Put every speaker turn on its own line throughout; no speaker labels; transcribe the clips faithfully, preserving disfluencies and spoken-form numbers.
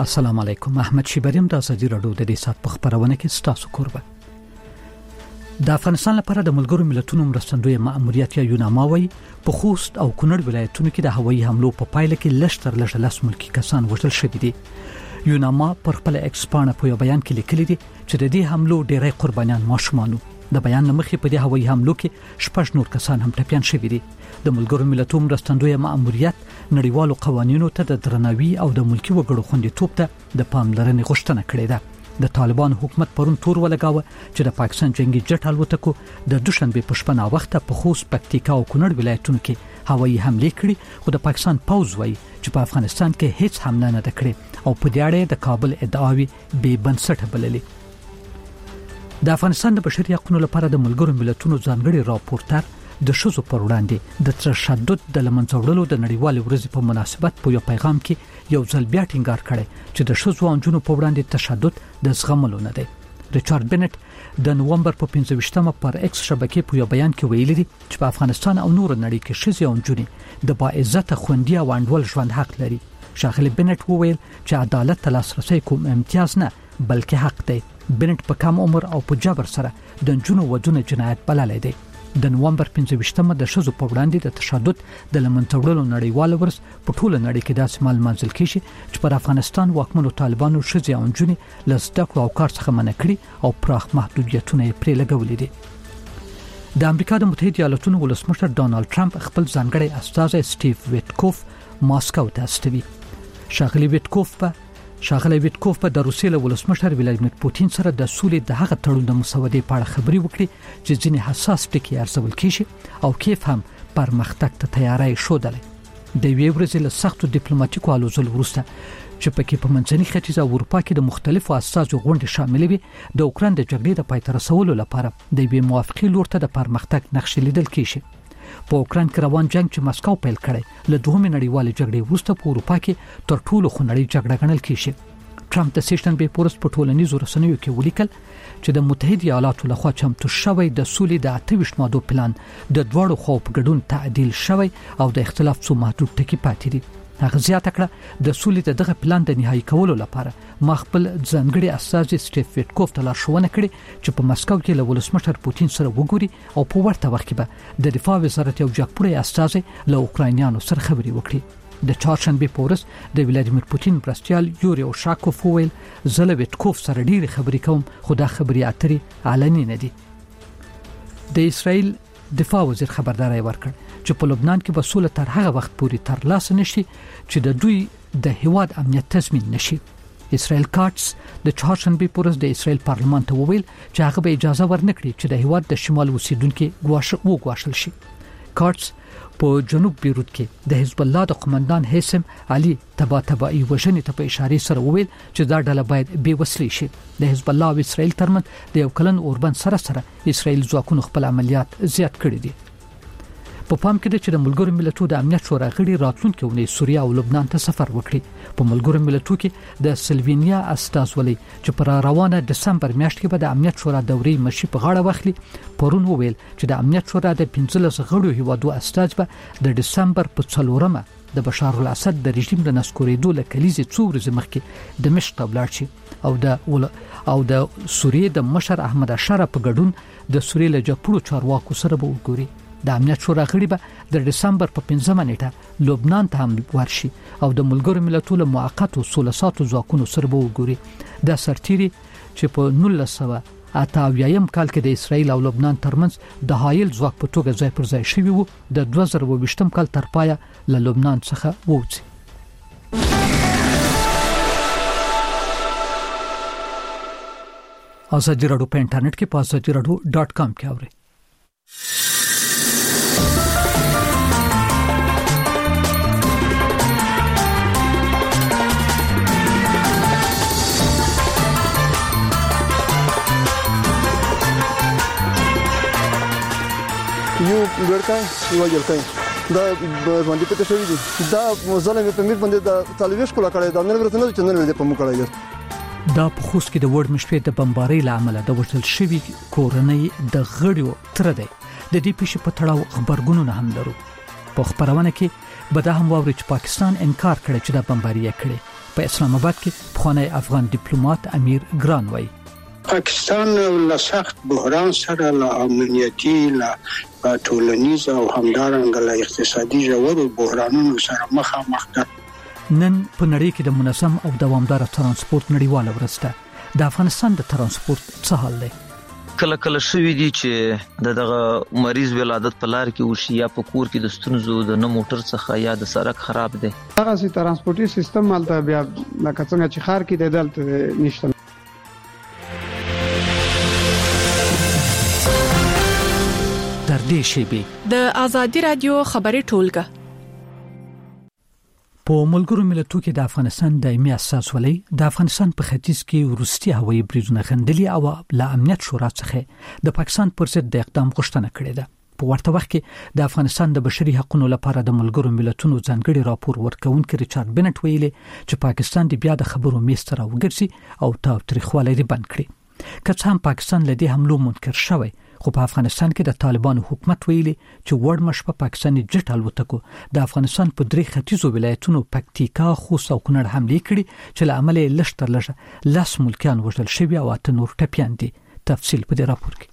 السلام علیکم. احمد شیبریم د ازادي رادیو د دې سات په خبرونه کې ستاسو کوربه. د افغانستان لپاره د ملګرو ملتونو مرستندوی مأموریت یا یوناما وایي په خوست او کونړ ولایتونو کې د هوایي حملو په پایله کې لشتر لږ لاس ملکی کسان وژل شوي دي. یوناما پر خپل ایکسپانه په یو بیان کې لیکلي دي چې د دې حملو ډېری قربانیان ماشومان وو. د بیان مخې په دې هوایي حملو کې شپږ نور کسان هم ټپيان شوي دي. د ملګرو ملتونو مرستندوی مأموریت نړیوالو قوانینو ته د درناوي او د ملکی وګړو خوندیتوب ته د پاملرنې غوښتنه کړې ده. د طالبان حکومت پرون تور ولګاوه چې د پاکستان جنگي جټ الوتکو د دوشنبه په شپه نا وخت په خوست، پکتیکا او کونړ ولایتونو کې هوایي حمله کړې، خو د پاکستان پوز وایي چې په افغانستان کې هیڅ حمله نه کړې او په دې اړه د کابل ادعاوي بې بنسټه بللې. د افغانستان د بشري حقوقو لپاره د ملګرو ملتونو ځانګړي راپورټر د شذو پر وړاندې د تشدد د لمنځه وړلو د نړیوال ورځې په مناسبت په یو پیغام کې یو ځل بیا ټینګار کړی چې د شذو او نجونو په وړاندې تشدد د زغملو نه دی. ریچارډ بنټ د نومبر په پنځه ویشتمه پر ایکس شبکې په یو بیان کې ویلي دي چې په افغانستان او نور نړۍ کې شذې او نجونې د باعزت خوندي او انډول ژوند حق لري. ښاغلي بنټ وویل چې عدالت ته لاسرسي کوم امتیاز نه بلکې حق دی. بنټ په کم عمر او په جبر سره د نجونو ودونه جنایت بللی دی. د نومبر پنځه ویشتمه د شذو په وړاندې د تشدد د لمنځه وړلو نړیوال ورځ په ټوله نړۍ کې داسې مال منځل کیږي چې پر افغانستان واکمنو طالبانو شذې او نجونې له زده کړو او کار څخه منع کړي او پراخ محدودیتونه یې پرې لګولي دي. د امریکا د متحده ایالاتونو ولسمشر ډانلډ ټرمپ خپل ځانګړی استازی سټیو ویټکوف ماسکو ته استوي. ښاغلي ویټکوف په ښاغلی ویټکوف په د روسیې له ولسمشر ولادیمیر پوتین سره د سولې د هغه تړون د مسودې په اړه خبرې وکړي چې ځینې حساس ټکي ارزول کیږي او کیف هم پرمختګ ته تیاری شودلې. د یوې ورځې له سختو ډیپلوماټیکو هلو ځلو وروسته چې پکې په منځني ختیځ او اروپا کې د مختلفو اساسو غونډې شاملې وي، د اوکراین د جګړې د پای ته رسولو لپاره د یوې موافقې لور ته د پرمختګ نقشې لیدل کیږي. په اوکراین کې روان جنگ چې مسکو پیل کړی له دوهمې نړیوالې جګړې وروسته په اروپا کې تر ټولو خونړۍ جګړه ګڼل کیږي. ټرمپ د سیشنبه پورس په ټولنیزو رسنیو کې ولیکل چې د متحده ایالاتو لخوا چمتو شوی د سولې د اته ویشت مادو پلان د دواړو خواو په ګډون تعدیل شوی او د اختلاف څو محدود ټکي پاتې دي. هغه زیاته کړه د سولې د دغه پلان د نهایی کولو لپاره ما خپل ځانګړي استازي سټیف ویټکوف ته لارښوونه کړې چې په مسکو کې له ولسمشر پوتین سره وګوري او په ورته وخت کې به د دفاع وزارت یو جګپوړی استازي له اوکراینیانو سره خبرې وکړي. د چهارشنبه پورس د ولادیمیر پوتین پرستیال یوري اوشاکوف ویل زه له ویټکوف سره ډېری خبرې کوم، خو دا خبرې اترې علني نه دي. د اسرائیل دفاع وزیر خبرداري ورکړ چې په لبنان کې به سوله تر هغه وخت پورې ترلاسه نشي چې د دوی د هیواد امنیت تضمین نشي. اسرائیل کارټس د چهارشنبه پورس د اسرائیل پارلمان ته وویل چې هغه به اجازه ورنکړي چې د هیواد د شمال اوسیدونکو ګواښ وګواښل شي. کارټس په جنوب بیروت کې د حزب الله د قومندان حسم علي تبا تبعی وژنې ته په اشاره سره وویل چې دا ډله باید بې وسلې شي. د حزب الله او اسرائیل ترمنځ د یو کلن اوربند سره سره اسرائیل ځواکونو خپل عملیات زیات کړي دي. په پام کې ده چې د ملګرو ملتونو د امنیت شورا غړي راتلونکي اونۍ سوریه او لبنان ته سفر وکړي. په ملګرو ملتونو کې د سلوینیا استازولي چې پر روانه دسمبر میاشت کې به د امنیت شورا دورې مشي په غاړه واخلي پرون وویل چې د امنیت شورا د پنځلس غړو هیوادو استاذ به د دسمبر په څلورمه د بشار الاسد د رژیم د نسکورېدو له کلیزې څو ورځې مخکې دمشق ته ولاړ شي او د او د سوریې د مشر احمد اشرف په ګډون د سوریې له جګپوړو چارواکو سره به وګوري. د امنیت شورا غړي به د دسمبر په پنځمه نیټه لبنان ته هم ورشي او د ملګرو ملتونو موقتو سوله ساتو ځواکونو سره به وګوري. دا سرتيري چې په نولس سوه اته اویایم کال کې د اسرائیل او لبنان ترمنځ د حایل ځواک په توګه ځای پر ځای شوی وو، د دوه زره اووه ویشتم کال تر پایه له لبنان څخه ووځي. ازادي رادیو په انټرنیټ کې په ازادي رادیو ډاټ کام کې اورئ.
یو ګړکای یو ګړکای دا باندې پته شوی دی دا ځلې په میر باندې د طالبیش کولا کړی دا نن ورته نه چنل دې په مو کړی.
دا په خوست کې د وړ مشپې د بمبارۍ لامل د وژل شوی کورنۍ د غړیو تر دی د دې پیښې په تړاو خبرګونونه هم لرو. په خبرونه کې به دا هم واوري چې پاکستان انکار کړی چې د بمبارۍ کړي په اسلام آباد کې پخوانی افغان ډیپلوماټ امیر ګران وایي
پاکستان له سخت بحران سره له امنیتي له ټولنیز او همدارنګه له اقتصادي ژورو بحرانونو سره مخامخ ده.
نن په نړۍ کې د منظم او دوامدار ترانسپورت نړیواله ورځ ده. د افغانستان د ترانسپورت څه حال دی؟
کله کله شوی دی چې د دغه مریض ولادت په لار کې وشي یا په کور کې د ستونزو د نه موټر څخه یا د سړک خراب دی.
هغه سي ترانسپورتي سیستم مالته بیا لکه څنګه چې خار کې د دلته نشته.
در دې شیبه
د ازادي رادیو خبري ټولګه
په ملګرو ملتونو کې د افغانستان دایمي اساسولۍ د افغانستان په ختیځ کې روسي هوایي بریدونه غندلي او له امنیت شورا څخه د پاکستان پر ضد د اقدام غوښتنه کړې ده. په ورته وخت کې د افغانستان د بشري حقوقو لپاره د ملګرو ملتونو ځانګړي راپور ورکونکي ریچارډ بنټ ویلي چې پاکستان د بیا د خبرو میز ته راوګرځي او تاوتریخوالی یې بند کړي. که څه هم پاکستان له دې حملو منکر شوی، خو په افغانستان کې د طالبانو حکومت ویلي چې وړ مش په پاکستاني جټ الوتکو د افغانستان په درې ختیځو ولایتونو پکتیکا، خوست او کونړ حمله کړي چې له امله لږ تر لږه لس ملکیان وژل شوي او اته نور ټپیان دي. تفصیل په دې راپور کې.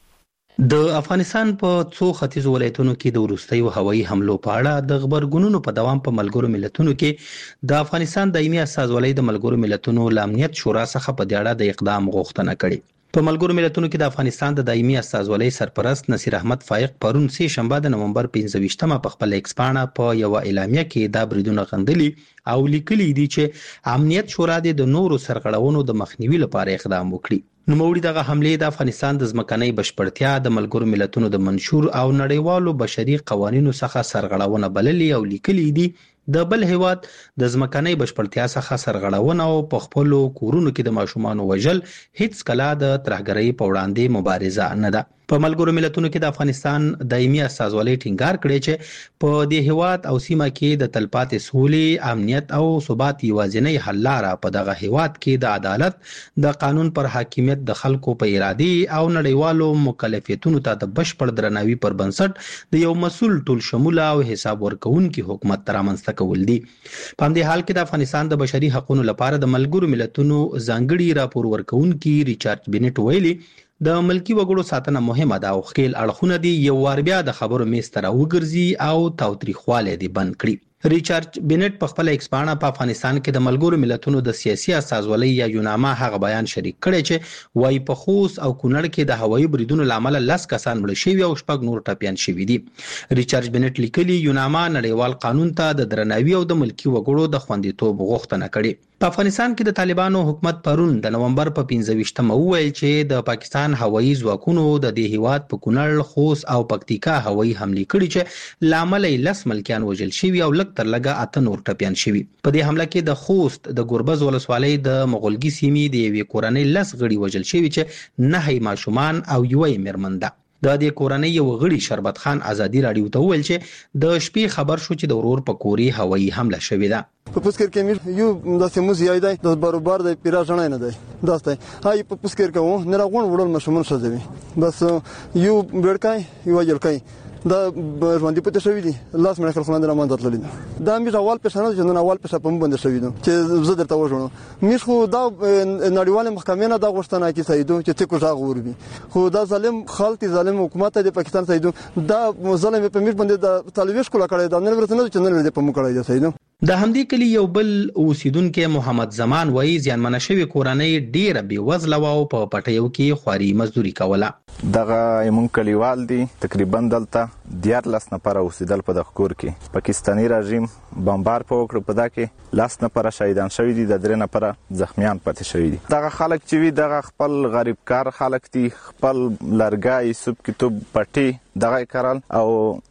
د افغانستان په څو ختیځو ولایتونو کې د وروستیو هوایي حملو په اړه د خبرګونونو په دوام په ملګرو ملتونو کې د افغانستان دایمي استازولۍ د ملګرو ملتونو ل امنیت شورا څخه په دې اړه د اقدام غوښتنه کړې. په ملګرو ملتونو کې د افغانستان د دایمي استازولۍ سرپرست نصیر احمد فائق پرون سه شنبه د نومبر پنځه ویشتمه په خپل ایکس پاڼه په یو اعلامیه کې دا بریدونه غندلي او لیکلي دي چې امنیت شورا د نورو سرغړونو د مخنیوي لپاره اقدام وکړي. نوموړي دغه حمله د افغانستان د ځمکنۍ بشپړتیا د ملګرو ملتونو د منشور او نړیوالو بشري قوانینو څخه سرغړونه بللي او لیکلي دي د بل هیواد د ځمکنۍ بشپړتیا څخه سرغړونه او په خپل کورونو کې د ماشومان وژل هیڅ کله د ترهګرۍ په وړاندې مبارزه نه ده. په ملګرو ملتونو کې د افغانستان دایمي استازولۍ ټینګار کړی چې په دې هیواد او سیمه کې د تلپاتې سولې، امنیت او ثبات یوازینی حل لاره په دغه هیواد کې د عدالت، د قانون پر حاکمیت، د خلکو په ارادي او نړیوالو مکلفیتونو ته د بشپړ درناوي پر بنسټ د یو مسؤل ټول شموله او حساب ورکوونکي حکومت رامنځته کول دي. په همدې حال کې د افغانستان د بشري حقوقو لپاره د ملګرو ملتونو ځانګړي راپور ورکوونکي ریچارډ بنټ ویلي د ملکی وګړو ساتنه مهمه ده او خپل اړخونه دي یو وار بیا د خبرو میز ته راوګرځي او تاوتریخوالی دي بند کړي. ریچارډ بنټ په خپل ایکس پاڼه په افغانستان کې د ملګرو ملتونو د سیاسي استازولۍ یا یوناما هغه بیان شریک کړی چې وايي په خوست او کونړ کې د هوایي بریدونو لامل لس کسان مړ شوي او شپږ نور ټپیان شوي دي. ریچارډ بنټ لیکلي یوناما نړیوال قانون ته د درناوي او د ملکی وګړو د خوندیتوب غوښتنه کړې. په افغانستان کې د طالبانو حکومت پرون د نومبر په پنځه ویشتمه وویل چې د پاکستان هوایي ځواکونو د دې هیواد په کونړ، خوست او پکتیکا هوایي حملې کړي چې لامل یې لس ملکیان وژل شوي او لږ تر لږه اته نور ټپیان شوي. په دې حمله کې د خوست د ګوربز ولسوالۍ د مغولګي سیمې د یوې کورنۍ لس غړي وژل شوي چې نهه ماشومان او یوه میرمن ده. د دې کورنۍ یو غړي شربت خان ازادي رادیو ته وویل چې د شپې خبر شو چې د ورور په کورې هوایي حمله شوې ده.
په پوسکر کې مې یو د سیموز یای دی د برابر د پیرا ژنای نه دی داسته هاي په پوسکر کې و نه راغون وړل مشمون شوی بس یو بیرکای یو جلکای دا ژوندۍ پته شوی دي لاس مې خپل خلک رامان درتللی دا مې اول پېښنه چې نن اول پېښه په باندې شوی دي چې زه درته وژنم مې خو دا نړیوال محکمې نه دا غوښتنه کوي سیدو چې څه کوجا غوربي خو دا ظالم خالتي ظالم حکومت د پاکستان سیدو دا ظلم په مې باندې د طالبیش کولا کړی دا نه ورته نه چې نه لري په مو کړی دی سیدو.
د همدې کلی یو بل اوسیدونکو محمد زمان وایي ځانمنه شوی کورنۍ ډیره بې وزله او په پټیو کې خواري مزدوري کوله.
دغه ایمون کلیوال دي تقریبا دلته دیارلس نفر اوسیدل په دغه کور کې پاکستاني رژیم بمبار په وکړ په دا کې لاس نفر شهیدان شوی دي د درې نفر زخمیان پاتې شوی دي. دغه خلک چې وي دغه خپل غریب کار خلک دي خپل لرګای سب کتاب پټي دغه کارل او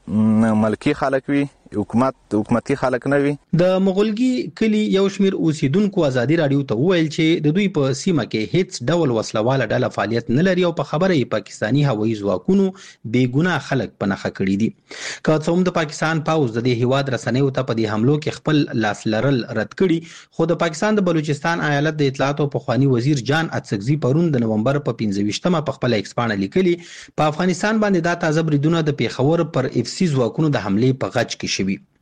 ملکی خلک وي حکومت حکومتي خلک نه وي.
د مغولګي کلی یو شمیر اوسیدونکو ازادي رادیو ته وویل چې د دوی په سیمه کې هیڅ ډول وسلواله ډله فعالیت نه لري او په خبره یې پاکستاني هوایي ځواکونو بې ګناه خلک په نښه کړي دي. که څه هم د پاکستان پاوز د دې هیواد رسنیو ته په دې حملو کې خپل لاس لرل رد کړي خو د پاکستان د بلوچستان ایالت د اطلاعات او پخوانی وزیر جان اتسکزي پرون د نومبر په پنځه ویشتمه په خپل ایکس پاڼه لیکلي په افغانستان باندې دا تازه بریدونه د پیښور پر اف سی ځواکونو د حملې په غچ کې شوي.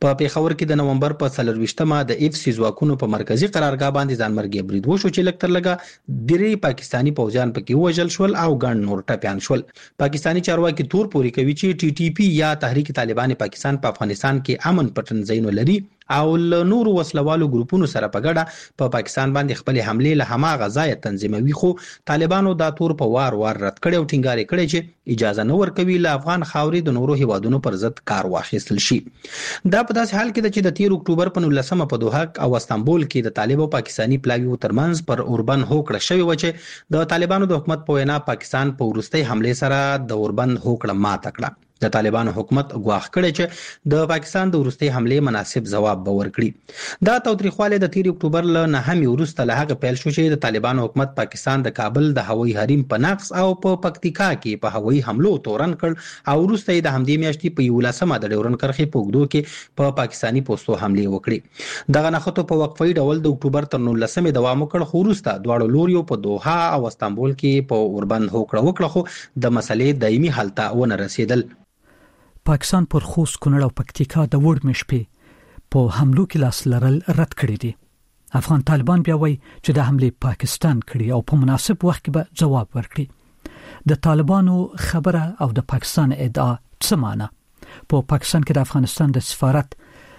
په پیښور کې د نومبر په څلرويشتمه د اف سی ځواکونو په مرکزی قرارګاه باندې ځانمرګي برید وشو چې لکتر لګا ډېری پاکستانی پوځیان پکې وژل شول او ګڼ نور ټپيان شول. پاکستانی چارواکي تور پوري کوي چې ټي ټي پی یا تحریک طالبان پاکستان په افغانستان کې امن پټنځینو لري او له نور وسلوالو ګروپونو سره په ګډه په پاکستان باندې خپل حمله له هماغه ځای تنظیموي، خو طالبانو دا تور په وار وار رد کړي او ټینګار کړي چې اجازه نه ورکوي له افغان خاورې د نورو هیوادونو پر ضد کار واخیستل شي. دا په داسې حال کې ده چې د تیر اکتوبر په نولسمه په دوحه او استانبول کې د طالب او پاکستانی پلاویو ترمنځ پر اوربند هوکړه شوې و چې د طالبانو د حکومت په وینا پاکستان په وروستۍ حمله سره د اوربند هوکړه ماته کړه. د طالبانو حکومت غواخ کړي چې د پاکستان د وروستۍ حمله مناسب جواب به ورکړي. دا تاوتریخواله د تیر اکتوبر له نهمې وروسته له هغه پیل شو چې د طالبانو حکومت پاکستان د کابل د هوایي حریم په نقص او په پکتیکا کې په هوایي حملو تورن کړ او وروسته د همدې میاشتې په یولسمه د ډیورن کرښې په اوږدو کې په پاکستانی پوسټو حمله وکړي. دغه نخښتو په وقفي ډول د اکتوبر تر نولسمې دوام وکړ، خو وروسته دواړو لوریو په دوحه او استانبول کې په اوربند هوکړه وکړه، خو د مسلې دایمي حل ته ونه رسیدل.
پاکستان پر خوست، کونړ او پکتیکا د وړ مشپې په حملو کې لاس لرل رد کړی دي. افغان طالبان بیا وایي چې د حمله پاکستان کړی او په مناسب وخت کې به جواب ورکړي. د طالبانو خبره او د پاکستان ادعا څه معنی؟ په پاکستان کې د افغانستان د سفارت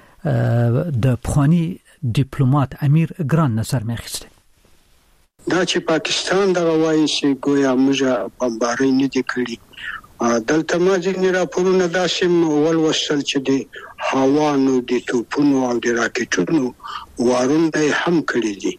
د پخوانی ډیپلوماټ امیر ګران نظر مې اخیسته.
دا چې پاکستان دغه وایي چې ګویا موږ بمبارۍ نه دي کړې. دلته ما ځینې راپورونه داسې ولوستل چې د هوانو د توپونو او د راکټونو وارونه هم کړي دي.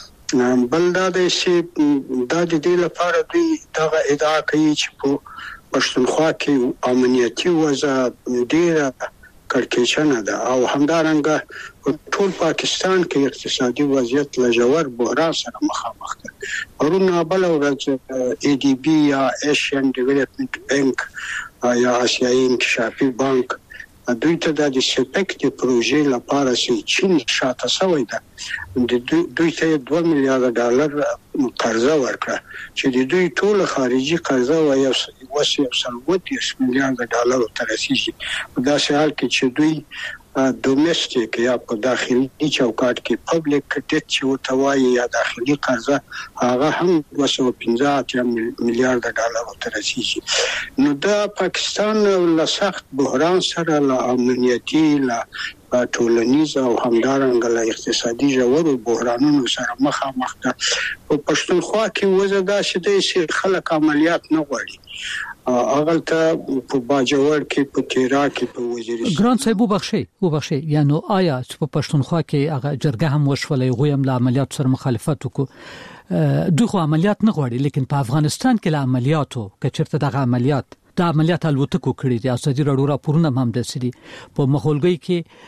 بل دا د چې دا د دې لپاره دوی دغه ادعا کوي چې په پښتونخوا کې امنیتي وضع ډېره کړکېچنه ده او همدارنګه ټول پاکستان کې اقتصادي وضعیت له ژور بحران سره مخامخ ده. پرون بل ورځ ای ډي بي یا ایشین ډیولپمنٹ بانک یا آسیایي انکشافي بانک دوی ته د سپیک د پروژې لپاره چې چین شاته سوی ده د دوی ته دوه میلیارډ ډالر قرضه ورکړه چې د دوی ټول خارجي قرضه و یو وسیله سلوت میلیارډ ډالر ته رسیدي. په داسې حال کې چې دوی ډومېسټیک یا په داخلي چوکاټ کې پبلک ډیټ چې وتوایي یا داخلي قرضه هغه هم دوه سوه پنځه اتیا میلیارډ ډالر ته رسیدي. نو دا پاکستان له سخت بحران سره له امنیتي له ټولنیز او همدارنګه له اقتصادي ژورو بحرانونو سره مخامخ ده. په پښتونخوا کې وضع داسې ده چې خلک عملیات نه غواړي. اغلته په باجوړ کې په تیرا کې په وزیرستان
ګران صاحب وبخشي وبخشي یعنی آیا چې په پښتونخوا کې هغه جرګه هم وشولې غویم له عملیات سره مخالفت وکړو، دوی خو عملیات نه غواړي، لیکن په افغانستان کې له عملیاتو کچرته دغه عملیات د عملیات الوتکو کړی دي. ازادي راډیو راپورونه هم د سړي په مخولګي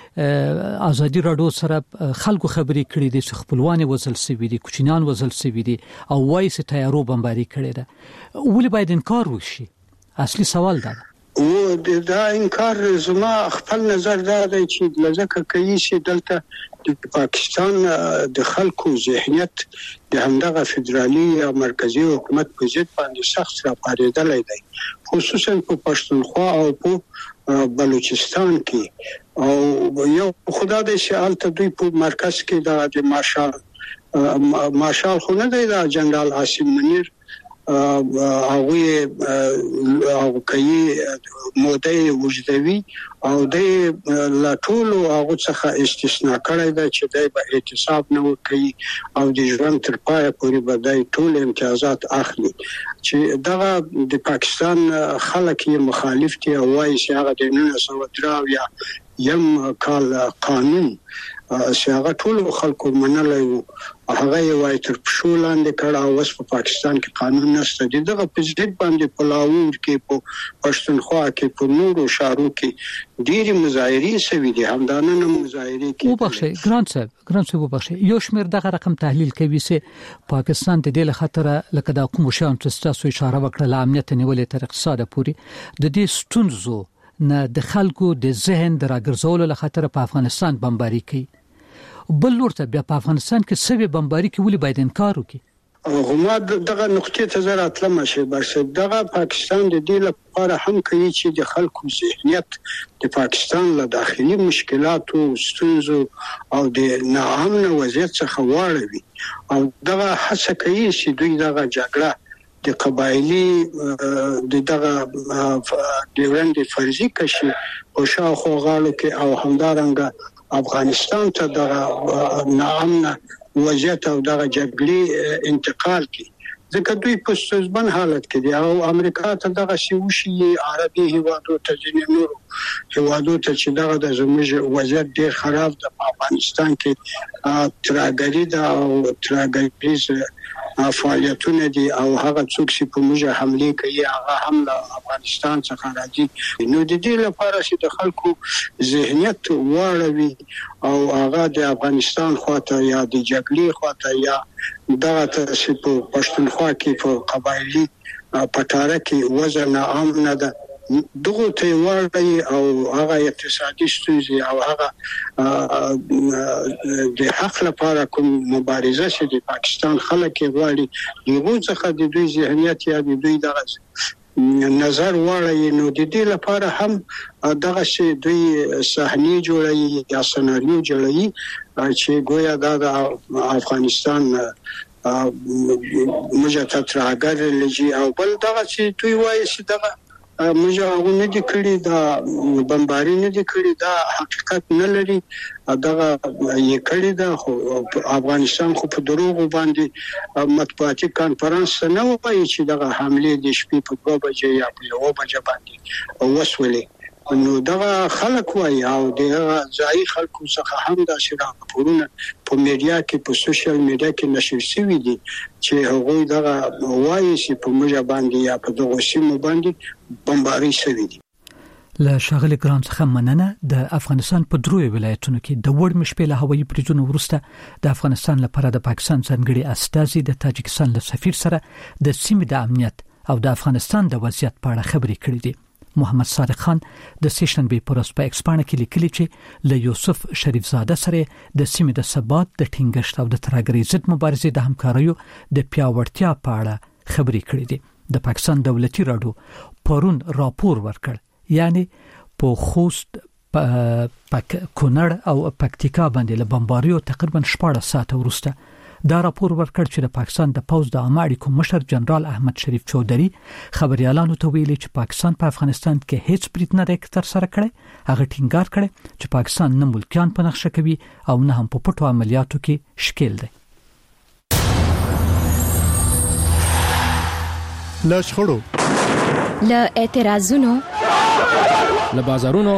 کې ازادي راډیو سره خلکو خبرې کړې دي چې خپلوان وزل سوي دي، کوچنیان وزل سوي دي او وایي چې تیارو بمباري کړې ده. ولې باید انکار وشي؟ اصلي سوال دا
او دا انکار زما خپل نظر دا دی چې لږه کوي چې دلته د پاکستان د خلکو ذهنیت د همدغه فدرالي او مرکزی حکومت په ضد باندې سخت راپارېدلی دی، خصوصا په پښتونخوا او په بلوچستان کې. او یو خدا دې چې الته دوی په مرکز کې د مارشال مارشال خو نه دی، د جنرال عاصم منیر هغه او کوي موده وجدوي او د لا ټول هغه څخه استثناء کړی دا چې د اعتصاب نه کوي او د ژوند تر پای پورې به د ټول امتیازات اخلي. چې دغه د پاکستان خلک یې مخالف دي او وايي چې هغه د نولس سوه درې یا یم کال قانون چې هغه ټول خلکو منلای وو هغه یې وای تر پښو لاندې کړه او اوس په پاکستان کې قانون نشته. دغه پرېزیدنت باندې په لاهور کې په پښتونخوا کې په نورو شهرو کې ډېری مظاهرې شوي دي، همدانه مظاهرې کې
وبخښئ ګران صاحب ګران صاحب وبخښئ یو شمېر دغه رقم تحلیل کوي چې پاکستان د دې له خطره لکه د کوم شان تاسو اشاره وکړه له امنیت نیولې تر اقتصاد پورې د دې ستونزو نه د خلکو د ذهن د راګرځولو له خطر په افغانستان بمباري کوي. بل لور ته بیا په افغانستان کې سوي بمباري کې ولې باید انکار وکړي؟
غما دغه نقطې ته زه راتلم شي بس دغه پاکستان د دې لپاره هم کوي چې د خلکو ذهنیت د پاکستان له داخلي مشکلاتو ستونزو او د ناامن وضعیت څخه واړوي او دغه هڅه کوي چې دوی دغه جګړه د قبایلی د دغه ډیورنډ فرضي کشي او شاوخوا غاړو کې او همدارنګه افغانستان ته دغه ناامن وضعیت او دغه جګړې انتقال کی ځکه دوی په ستونزمن حالت کې دي او امریکا ته دغه شیوشي عربي هیوادو ته ځینې نور هیوادو ته چې دغه د زموږ وضعیت ډیر خراب د افغانستان کې تراګری دا او تراګریز فعالیتونه دي او هغه څوک چې په موږ حمله کوي هغه هم له افغانستان څخه راځي نو د دې لپاره چې د خلکو ذهنیت واړوي او هغه د افغانستان خواته یا د جګړې خواته یا دغه چې په پښتونخوا کې په قبایلی پټاره کې وزن عام نه ده دغه ته واړی او هغه اقتصادي ستونزې او هغه د حق لپاره کوم مبارزه چې د پاکستان خلک غواړي یو څخه د دوی ذهنیت یا د دوی دغه نظر واړی نو د دې لپاره هم دغه چې دوی صحنه جوړي یا سناریو جوړي چې ګویا د افغانستان موږ ته ترهګر لږی او بل دغه چې دوی وایي چې دغه موږ هغه نه دي کړی دا بمباری نه دي کړی دا حقیقت نه لري دغه یې کړی دا خو افغانستان خو په دروغ باندې مطبوعاتي کانفرنس نه وایي چې دغه حمله د شپې په دوه بجې یا په یو بجې باندې وسولې نو دغه خلک وایي او دغه ځای خلکو څخه هم دا شراب پورونه په میډیا کې په سوشل میډیا کې نشر شوی دي چې هغه دغه وایي چې په موږ باندې یا په دغه سیمه باندې بمباری شوی دي
له شاغلي ګران څخه مننه د افغانستان په دروي ولایتونو کې د وړ مشپې له هوایي بریجونو وروسته د افغانستان لپاره د پاکستان ځانګړي استازي د تاجکستان له سفیر سره د سیمې د امنیت او د افغانستان د وضعیت په اړه خبرې کړې دي محمد صادق خان د سیشن بي پروس په ایکسپانه کې لیکلي چې له یوسف شریف زاده سره د سیمې د ثبات د ټینګښت او د ترهګرۍ ضد مبارزې د همکاریو د پیاوړتیا په اړه خبرې کړې دي د پاکستان دولتي راډیو پرون راپور ورکړ یعنی په خوست پک کونړ او پکتیکا باندې له بمباریو تقریبا شپږ ساعت وروسته دا راپور ورکړ چې د پاکستان د پوز د عامه اړیکو مشر جنرال احمد شریف چودري خبريالانو ته ویلي چې پاکستان په افغانستان کې هیڅ برید نه تر سره کړي هغه ټینګار کړي چې پاکستان نه ملکیان په نقشه کوي او نه هم په پټو عملیاتو کې شکیل دي
له شخړو
له اعتراضونو
له بازارونو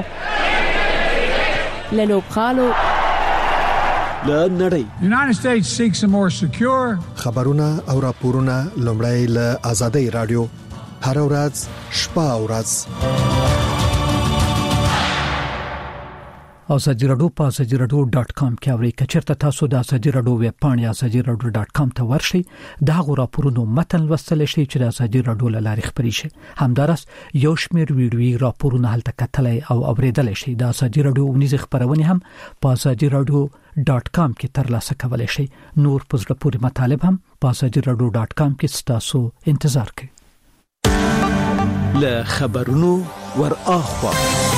له لوبخالو
له نړۍ
The United States seeks a more secure
خبرونه او راپورونه لومړی له آزادۍ رادیو هر ورځ شپه او ورځ
ازادي رادیو په ازادي رادیو ډاټ کام کې اوري کچرته تاسو د ازادي رادیو ویب پاڼه ازادي رادیو ډاټ کام ته ورشئ دا غو راپورونو متن لوستل شي چې د ازادي رادیو لاري خبري شي همدارس یو شمیر ویډیوي راپورونه هلته کتلای او اوریدل شي د ازادي رادیو ونیز خبرونه هم په ازادي رادیو ډاټ کام کې ترلاسه کولای شي نور پزړه پوری مطالب هم په ازادي رادیو ډاټ کام کې تاسو انتظار کوئ
له خبرونو ور اخوا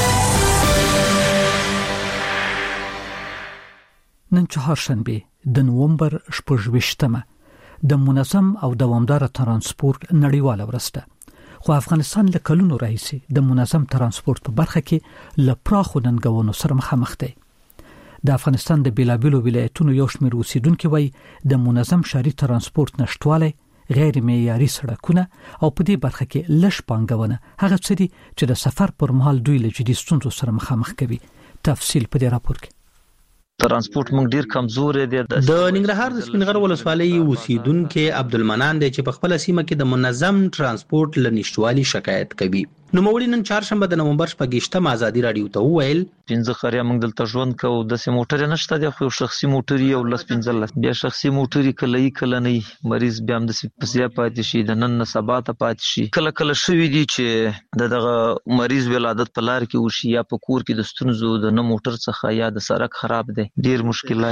نن چهارشنبه د نومبر شپږویشتمه د منظم او دوامدار ترانسپورت نړیواله ورځ ده خو افغانستان له کلونو راهیسې د منظم ترانسپورت په برخه کې له پراخو ننګونو سره مخامخ دی د افغانستان د بیلابیلو ولایتونو یو شمېر اوسیدونکو وایي د منظم ښاري ترانسپورت نشټوالی غیر معیاري سړکونه او په دې برخه کې لږ پانګونه هغه څه دي چې د سفر پر مهال دوی له جدي ستونزو سره مخامخ کوي تفصیل په دې راپور کې
ترانسپورت موږ ډیر کمزور دي
د ننګرهار د سپینغر ولسوالۍ اوسیدونکو عبدالمنان دی چې په خپل سیمه کې د منظم ترانسپورت لنیشتوالي شکایت کوي نو موري نن چهارشنبه د نومبر شپږم ازادي رادیو ته وویل
پنځه خریا موږ دلته ژوند کوو د سیم موټر نشته د خو شخصي موټر یو لس پنځه بیا شخصي موټر کله یې کله نه مریض بیا هم د سپسیا پاتې شي د نن نه سبا ته پاتې شي کله کله شوی دي چې دغه مریض ولادت په لار کې وشي یا په کور کې د ستونزو د نه موټر څخه یا د سړک خراب دي ډیر مشکلات دي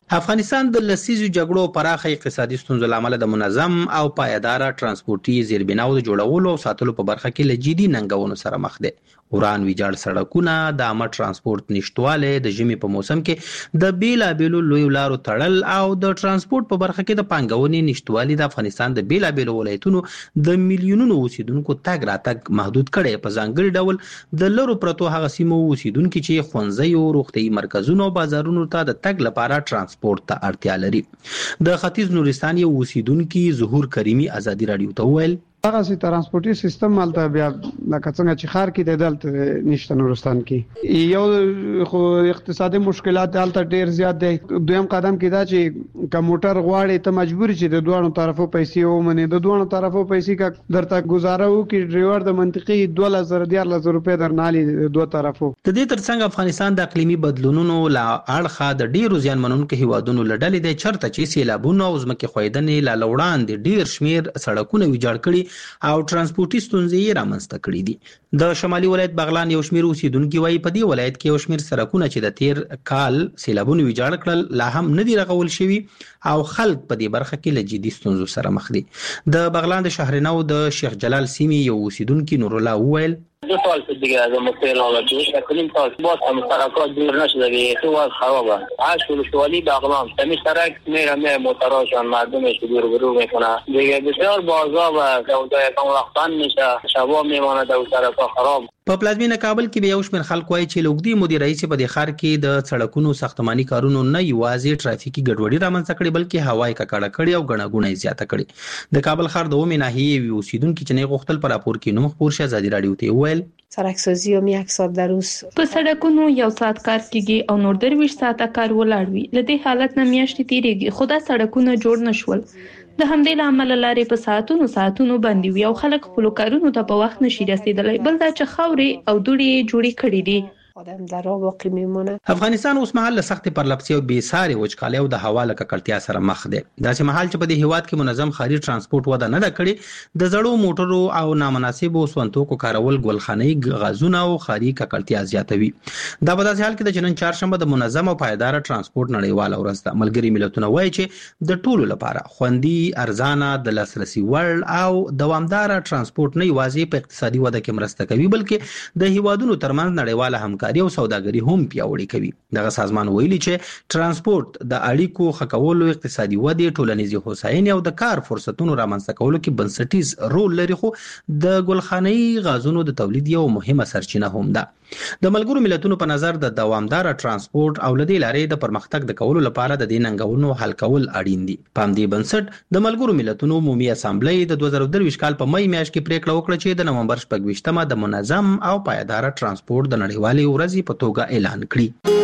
افغانستان د لسیزو جګړو پراخه اقتصادي ستونزو لامل د منظم او پایدار ترانسپورتي زیربناو د جوړولو او ساتلو په برخه کې له جدي ننګونو سره مخ دي. وران ویجاړ سړکونه، د عامه ترانسپورت نشټواله، د ژمي په موسم کې د بیلابیلو لوی لارو تړل او د ترانسپورت په برخه کې د پانګونې نشټوالي د افغانستان د بیلابیلو ولایتونو د میلیونونو اوسیدونکو تګ راتګ محدود کړي. په ځانګړي ډول د لرو پرتو هغه سیمو اوسیدونکو چې ښوونځي او روغتيایي مرکزونو او بازارونو ته د تګ لپاره ترانسپورت ته اړتیا لري. د ختیځ نورستان یو اوسیدونکو ظهور کریمی ازادي رادیو ته وویل
هغه سي ترانسپورتي سیستم مالته بیا لکه څنګه چې خار کې د دلته نشته نورستان کې یو خو اقتصادي مشکلات دلته ډیر زیات دي. دویم قدم کې دا چې کمپیوټر غواړي ته مجبور چې د دوه طرفو پیسې ومني، د دوه طرفو پیسې کا درته گزاره وکي ډرایور د منطقي دوه هزار ډیر لزر روپے درنالي دوه طرفو.
د دې ترڅنګ افغانستان د اقلیمي بدلونونو لا اړخه د ډیرو زیانمنونکو هیوادونو لړلې د چرته چې سیلابونو او ځمکې خویدنې لا لوړان دي ډیر شمیر سړکونه ویجاړ کړي او ترانسپورتي ستونزې رامنځته کړې دي. د شمالي ولایت بغلان یو شمیر اوسیدونکو وايي په دې ولایت کې یو شمیر سړکونه چې د تیر کال سیلابونو ویجاړ کړل لا هم نه دي رغول شوي او خلک په دې برخه کې له جدي ستونزو سره مخ دي. د بغلان د شهرنو د شیخ جلال سیمې یو اوسیدونکو نور الله وویل
دو سال دیگه از مطلع آمده شکلیم سال باز هم سرکات دور نشده دیگه تو از خرابه هشت ولسوالی بغلان تمی سرک میره میره موتراشان مردمش دور برو میکنه دیگه بسیار بازا و دودای کم وقتان میشه شبا میمانه دو سرکات خراب.
په پلازمینه کابل کې به یو شمېر خلک وایي چې لوګدي مدیر رئیس په د ښار کې د سړکونو ساختماني کارونو نه یوازې ټرافیکي ګډوډي رامنځته کړي بلکې هوایي ککړه کړي او ګڼه ګوڼه زیاته کړي. د کابل ښار د اومې ناحیې اوسیدونکو چې نه غوښتل پر راپور کې نوم خپور شه ازادي رادیو ته ویل
سرکسازی هم یک ساعت در روز
په سړکونو یو ساعت کار کیږي او نور درویش ساعت کار ولاړ وي. لدې حالت نه میاشتې تیریږي خو دا سړکونه جوړ نشول. د همدې لامل لارې په ساعتونو ساعتونو باندې وي او خلک خپل کارونو ته په وخت نشي رسیدلی. بل دا چې خاورې او دوړې جوړې کړې دي.
آدم در راه باقی میمونه.
افغانستان اوس مهال له سخت پرلپسې او بې ساري وچکالۍ او د هوا له ککړتیا سره مخ دی. داسې مهال چې په دې هیواد کې منظم ښاري ترانسپورت وده نه ده کړې د زړو موټرو او نامناسبو سونتوکو کارول ګلخانه‌ي غازونه او ښاري ککړتیا زیاتوي. دا په داسې حال کې د جنن چهارشنبه د منظم او پایدار ترانسپورت نړیواله ورځ ده. ملګري ملتونه وایي چې د ټولو لپاره خوندي، ارزانه، د لاسرسي وړ او دوامداره ترانسپورت نه یوازې په اقتصادي وده کې مرسته کوي بلکې د هیوادونو ترمنځ نړیواله همکاري او سوداګري هم پیاوړې کوي. دغه سازمان ویلي چې ترانسپورت د اړیکو ښه کولو، اقتصادي ودې، ټولنیزې هوساینې او د کار فرصتونو رامنځته کولو کې بنسټیز رول لري خو د ګلخانه‌ي غازونو د تولید یو مهمه سرچینه هم ده. د ملګرو ملتونو په نظر د دوامدار ترانسپورت او لدې لارې د پرمختګ د کولو لپاره د دې ننګونو حل کول اړین دي. په همدې بنسټ د ملګرو ملتونو عمومي اسامبلې د دوه زره درویشت کال په مې میاشت کې پریکړه وکړه چې د نومبر شپږ ویشتمه د منظم او پایدار ترانسپورت د نړیوالې ورځې په توګه اعلان کړي.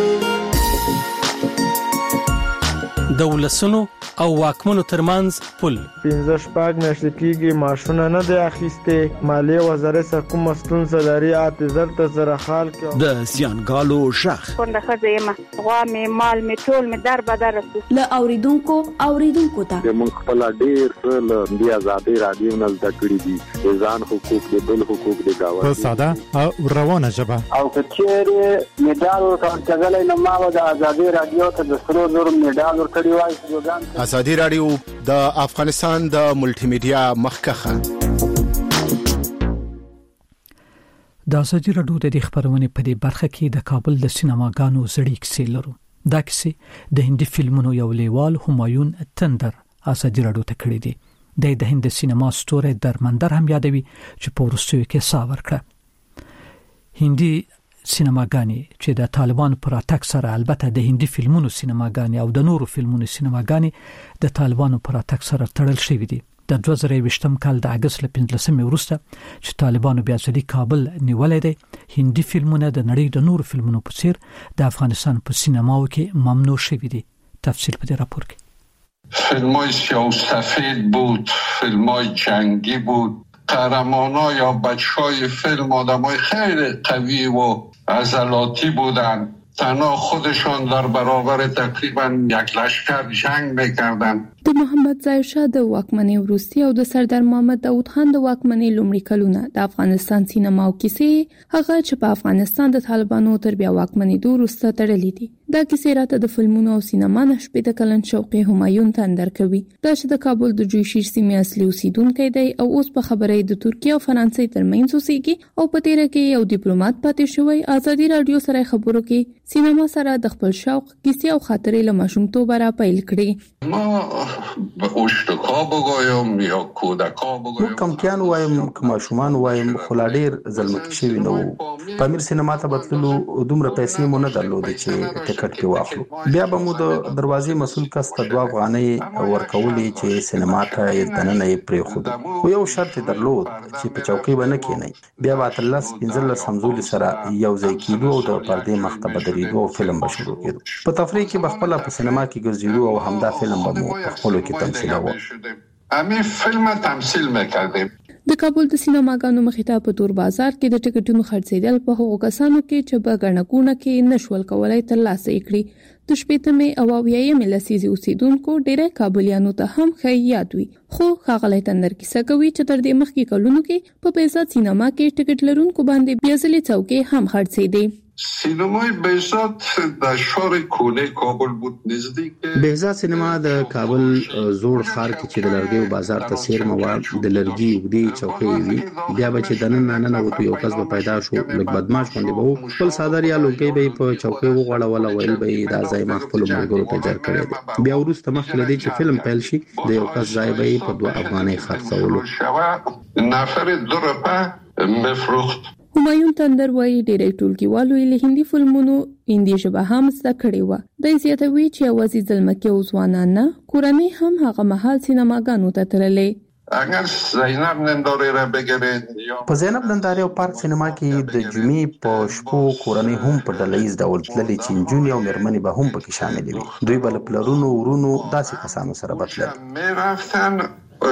د ولسونو او واکمنو ترمنځ پل
پنځه شپږ میاشتې کېږي ماشونه نه دی اخیستې. مالیې وزارت سره کومه ستونزه لري اته زر ته زره خال کې
د زیانګالو شخ
پنده ښځه یم غوا مې مال مې ټول مې در بدر
له اوریدونکو اوریدونکو ته
موږ خپل ډیر څه له دې آزادۍ رادیو نه زده کړي دي. ځان حقوق د بل حقوق د گاونډي
په ساده او روانه ژبه
او کچېره میډال ورکړل نو ما د آزادۍ رادیو ته د سرو زر میډال ورکړی وای.
ازادي رادیو د افغانستان د ملټي میډیا مخکخه
د ازادي رادیو د خبرونه په دې برخه کې د کابل د سینماګانو زړې کیسې لرو. دا کیسې د هندي فلمونو یو لیوال همایون تندر ازادي رادیو ته کړې دي. د هند سینما ستوری درمندر هم یادوي چې په وروستیو کې ساور کړ. هندي سینماګانې چې د طالبانو پر اتاک سره البته د هندي فلمونو سینماګانې او د نورو فلمونو سینماګانې د طالبانو پر اتاک سره تړل شوې دي. د دوه زره یوویشتم کال د اگست ل پنځلسمې وروسته چې طالبانو بیا ځلې کابل نیولې دي هندي فلمونه د نړۍ د نورو فلمونو په څیر د افغانستان په سینماو کې ممنوع شوي دي. تفصیل په دې راپور کې.
فیلم‌های سیاه‌وسفید بود، فیلم‌های جنگی بود. قهرمان‌ها یا بچه‌های فیلم آدم‌های خیلی قوی و عضلاتی بودند. تنها خودشان در برابر تقریبا یک لشکر جنگ می‌کردند.
د محمد ظاهر شاه د واکمنۍ وروستي او د سردار محمد داود خان د واکمنۍ لومړي کلونه د افغانستان سینما او کیسې هغه چې په افغانستان د طالبانو تر بیا واکمنۍ وروسته تړلې دي. دا کیسې راته د فلمونو او سینما نه شپېته کلن شوقي همایون تندر کوي. دا چې د کابل د جوشیر سیمې اصلي اوسیدونکی دی او اوس په خبرې د ترکیه او فرانسې ترمنځ اوسېږي او په تیره کې یو ډیپلوماټ پاتې شوی. آزادي رادیو سره خبرو کې سینما سره د خپل شوق کیسې او خاطرې له ماشومتوبه را پیل کړې.
ما به اوشتکا بگویم یا کودکا بگویم
کمکیان وایم کماشومان وایم خلا ډیر ظلمت شوی نو پامیر سینما ته بتللو دومره پیسې مونږ نه درلودې چې ټکټ کې واخلو. بیا به مو د دروازې مسؤل کس ته دوه افغانۍ ورکولې چې سینما ته یې دننه یې پرېښودو، خو یو شرط درلود چې په چوکۍ به نه کېنئ. بیا به اتلس پنځلس همزولي سره یو ځای کېدو او د پردې مخ ته به درېدو او فلم به شروع کېدو. په تفریح کې به خپله په سینما کې ګرځېدو او همدا فلم به مو په خپلو کې تمثیلوه.
همین فلم تمثیل میکردیم.
د کابل د سینماګانو مخې ته په تور بازار کې د ټکټونو خرڅېدل په هغو کسانو کې چې په ګڼه ګوڼه کې نشول کولای ترلاسه یې کړي. د شپېتمې او اویایمې لسیزې اوسېدونکو ډېری کابلیانو ته هم ښه یاد وي. خو ښاغلی تندر کیسه کوي چې تر دې مخکې کلونو کې په بهزاد سینما کې ټکټ لرونکو باندې بیا ځلې څوکۍ هم خرڅېدې.
سینمای بهزاد در شهر کونه کابل بود. نزدیک
بهزاد سینما د کابل زوړ ښار کې چې د لرګیو بازار ته څیرمه وه، د لرګي اوږدې چوکۍ وي. بیا به چې دننه ننوتو یو کس به پیدا شو، لږ بدماش غوندې به و، خپل څادر یا لوګی به یې په چوکۍ وغوړول او ویل به یې دا ځای ما خپلو ملګرو ته جر کړی دی. بیا وروسته مخکې له دې چې فلم پیل شي د یو کس ځای به یې په دوه افغانۍ خرڅولو.
نفر دو روپه میفروخت.
همایون تندر وایي ډېری ټولګیوالو یې له هندي فلمونو هندي ژبه هم زده کړې وه. دی زیاتوي چې یوازې زلمکي او ځوانان نه، کورنۍ هم هغه مهال سینماګانو ته تللې.
اگر زینب ننداره را بگیرید
په زینب ننداره او پارک سینما کې د جمعې په شپو کورنۍ هم په ډلهییز ډول تللې چې نجونې او مېرمنې به هم پکې شاملې وي. دوی به له پلرونو ورونو داسې کسانو سره به تلل.
میرفتن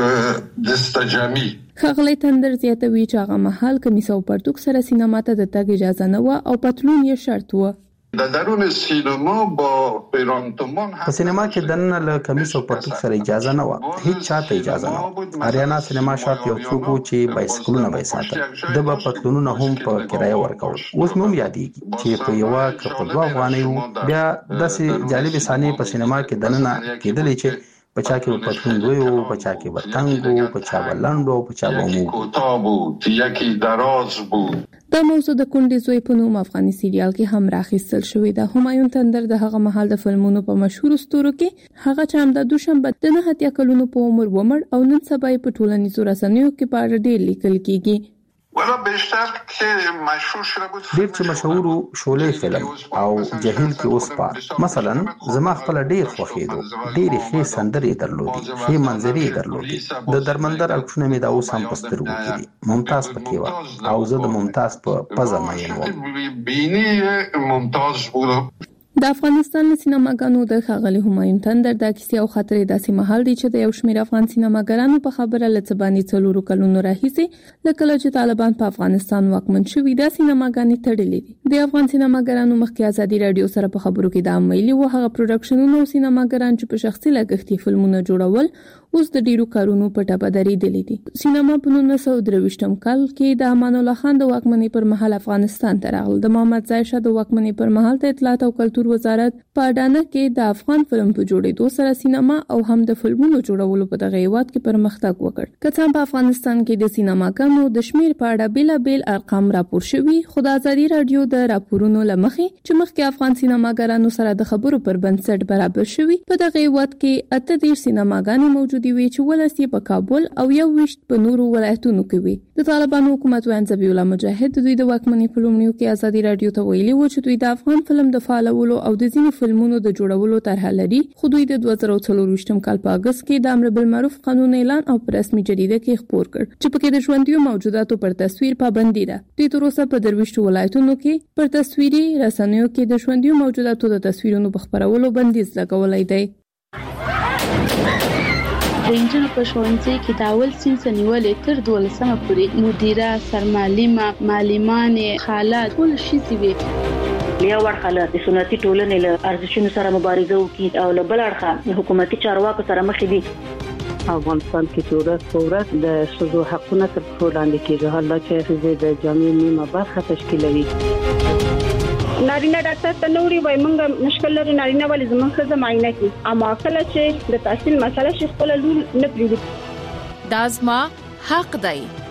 دستجمی.
ښاغلی تندر زیاتوي چې هغه مهال کمیس او پرتوک سره سینما ته د تګ اجازه نه وه او پتلون یې شرط وه.
د درون سینما با پیرانتمان
په سینما کې دننه له کمیس او پرتوک سره اجازه نه وه، هیڅ چاته اجازه نه وه. اریانا سینما شاپ یو څوک و چې بایسکلونه به یې ساتل، ده به پتلونونه هم په کرایه ورکول. اوس مې هم یادېږي چې په یوه که په دوه افغانۍ وو. بیا داسې جالبې صحنې په سینما کې دننه کېدلې چې په چا کې به پتلون لوی و، په چا کې به تنګ و، په چا به لنډ و، په چا به
یکی کوتاه بود یکی دراز بود.
دا موضوع د کونډې زوی په نوم افغاني سریال کې هم راخیستل شوې ده. همایون تندر د هغه مهال د فلمونو په مشهورو ستورو کې هغه چې همدا دوشنبه د نهه اتیا کلونو په عمر ومړ او نن سبا یې په ټولنیزو رسنیو کې په اړه ډېر لیکل کېږي.
ولا بیشتر که مشهور شده بود
ډیر چې مشهور شولې فلم او جهیل کې اوس پار مثلا زما خپل ډیر خوښیدو، ډیر ښې سندرې درلودي، ښې منظرې درلودي. د درمندر اکشونه مې دا اوس هم په سترګو کې دي. ممتاز پکې وه او زه د ممتاز په پزه مین وم.
بینی ممتاز بود.
د افغانستان له سینماګانو د ښاغلي همایون تندر دا کیسې او خاطرې داسې مهال دی چې د یو شمېر افغان سینماګرانو په خبره له څه باندې څلورو کلونو راهیسې له کله چې طالبان په افغانستان واکمن شوي دا سینماګانې تړلې دي. د افغان سینماګرانو مخکې ازادي راډیو سره په خبرو کې دا ویلي وو هغه پروډکشنونه او سینماګران چې په شخصي لګښت فلمونه جوړول اوس د ډیرو کارونو په ټپه درېدلي دي. سینما په نولس سوه درویشتم کال کې د امان الله خان د واکمنۍ پر مهال افغانستان ته راغله. د محمد ظاهر شاه د واکمنۍ پر مهال د اطلاعات او کلتور وزارت په اډانه کې د افغان فلم په جوړېدو سره سینما او هم د فلمونو جوړولو په دغه هیواد کې پرمختګ وکړ. که څه په افغانستان کې د سینماګانو د شمیر په اړه بیلابیل ارقام راپور شوي، خو د ازادي راډیو د راپورونو له مخې چې مخکې افغان سینماګرانو سره د خبرو پر بنسټ برابر شوي، په دغه هیواد کې اته دېرش سینماګانې موجودې وي چې ولس په کابل او یو ویشت په نورو ولایتونو کې وي. د طالبانو حکومت ویاند ذبیح الله مجاهد دوی د واکمنۍ په لومړیو کې ازادي راډیو ته ویلي و چې دوی د افغان فلم د فعالولو او د ځینو فلمونو د جوړولو طرحه لري، خو دوی د دوه زره څلرویشتم کال په اگست کې د امر بالمعروف قانون اعلان او په رسمي جریده کې خپور کړ چې پکې د ژوندیو موجوداتو پر تصویر پابندي ده. دوی تر اوسه په درویشتو ولایتونو کې پر تصویري رسنیو کې د ژوندیو موجوداتو د تصویرونو په خپرولو بندیز لګولای دی.
د انجنونو په ښوونځي کې د اول صنف نیولې تر دولسمه پورې مدیره، سرمعلمه، معلمانې، خاله ټول ښځې وي.
یو اړخه له د سنتي ټولنې له ارزښتونو سره مبارزه وکړي او له بل اړخه د حکومتي چارواکو سره مخ دي.
افغانستان کې چې ورځ په ورځ د ښځو حقونه تر پښو لاندې کېږي، حالا چې ښځې د جامعې نیمه برخه تشکیلوي.
نارینه ډاکټر ته نوري وای موږ مشکل لري نارینه ولې زموږ ښځه معاینه کوي اما کله چې د تحصیل مسله شي خپل لول نه پریږدي
دا زما حق دی.